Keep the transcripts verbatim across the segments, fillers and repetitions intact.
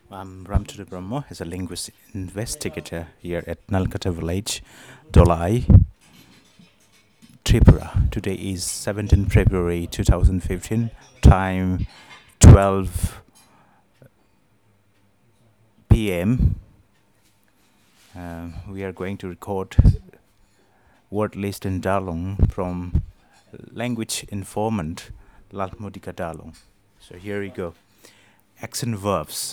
I'm Ramchandra Brahma as a linguist investigator here at Nalkata village, Dolai, Tripura. Today is seventeenth February two thousand fifteen, time twelve p m. Um, we are going to record word list in Dalung from language informant Lalmodika Dalung. So here we go. Action verbs.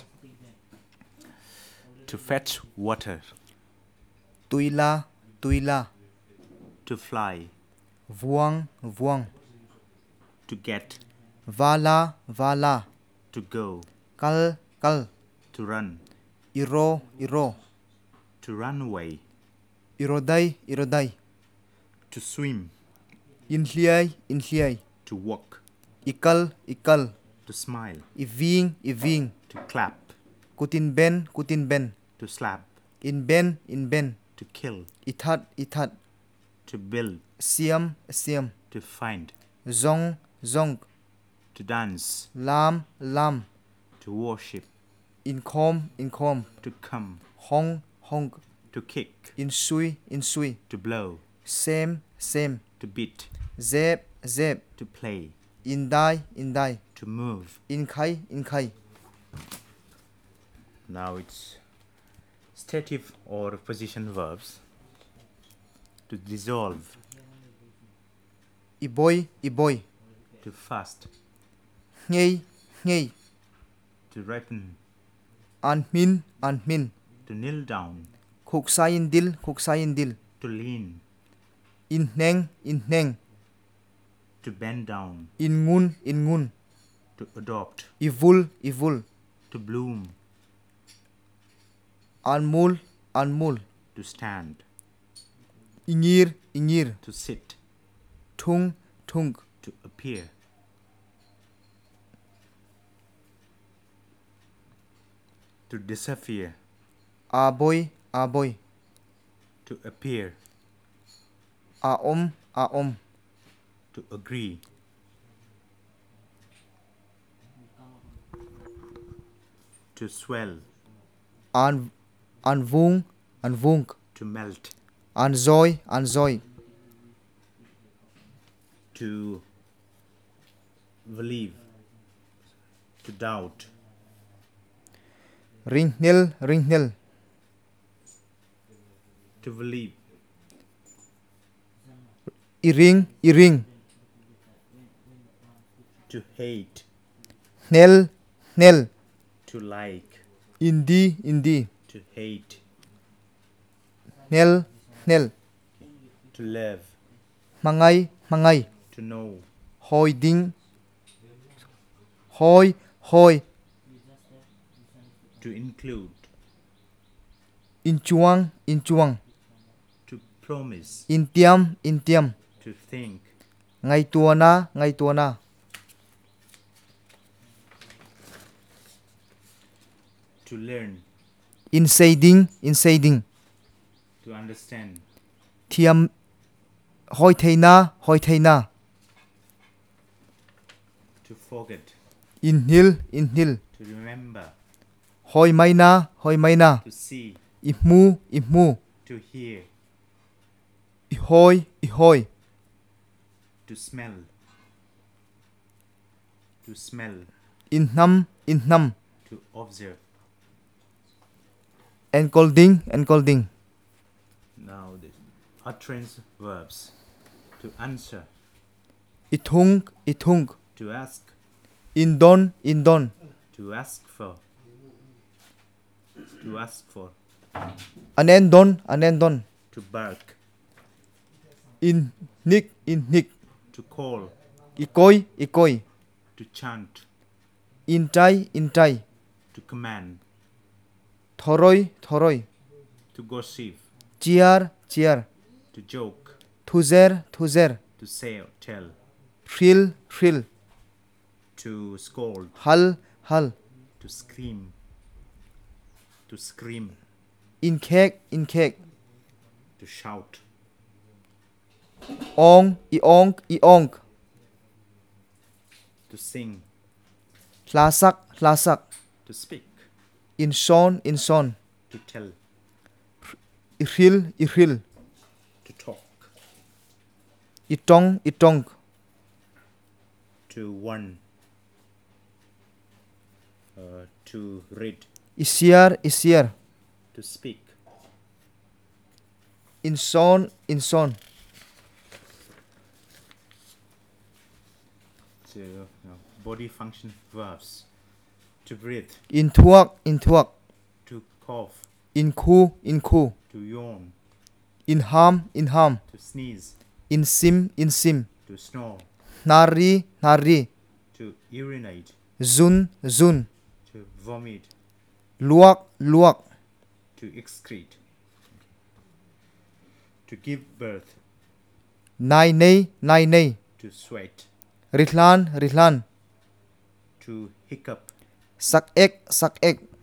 To fetch water. Tuila, tuila. To fly. Vuang, vuang. To get. Vala, vala. To go. Kal, kal. To run. Iro, iro. To run away. Irodai, irodai. To swim. Inhliai, inhliai. To walk. Ikal, ikal. To smile. Iving, iving. To clap. Kutin ben, kutin ben. To slap. In ben, in ben. To kill. Ithat, ithat. To build. Siam, siam. To find. Zong, zong. To dance. Lam, lam. To worship. Inkom, inkom. To come. Hong, hong. To kick. Insui, insui. To blow. Same, same. To beat. Zeb, zeb. To play. Indai, indai. To move. Inkai, inkai. Now it's stative or position verbs. To dissolve. Iboy, iboy. To fast. Ngei, ngei. To ripen. Anmin, anmin. To kneel down. Kuksayin dil, kuksayin dil. To lean. Inhneng, inhneng. To bend down. Ingun, ingun. To adopt. Ivul, ivul. To bloom. Anmul, anmul. To stand. Ingir, ingir. To sit. Tung, tung. To appear. To disappear. Aboy, aboy. To appear. Aom, aom. To agree. To swell. An, anvung, anvung. To melt. Anzoi, anzoi. To believe. To doubt. Ringnil, ringnil. To believe. Iring, iring. To hate. Nel, nel. To like. Indi, indi. To hate. Nel, nel. To live. Mangai, mangai. To know. Hoi ding. Hoi, hoi. To include. Inchuang, inchuang. To promise. Intiam, intiam. To think. Ngai tuana, ngai tuana. To learn. Insading, insading. To understand. Thiam. Hoi theina, hoi theina. To forget. Inhil, inhil. To remember. Hoi maina, hoi maina. To see. Imu, imu. To hear. Ihoi, ihoi. To smell. To smell. Innam, innam. To observe. Encoding, encoding. Now the utterance verbs. To answer. Itung, itung. To ask. Indon, indon. To ask for. To ask for. Anendon, anendon. To bark. In nik, in nik. To call. Ikoi, ikoi. To chant. Intai, intai. To command. Thoroi, thoroi. To gossip. Chiar, chiar. To joke. Thuzer, thuzer. To say or tell. Frill, frill. To scold. Hal, hal. To scream. To scream. In cake, in cake. To shout. Ong, iong, iong. To sing. Hlasak, hlasak. To speak. in son, in son. to tell, Iril, iril. to talk, Itong, itong. to warn, uh, to read, Isiar, isiar. to speak, In son, in son. to you know, body function verbs, to breathe, In thuak, in thuak. to cough, In khu, in khu. to yawn, In ham, in ham. to sneeze, In sim, in sim. to snore, Nari, nari. to urinate, Zun, zun. to vomit, Luak, luak. to excrete, to give birth, Nai nei, nai nei. to sweat, Rihlan, rihlan. to hiccup, Sak ek, sak ek.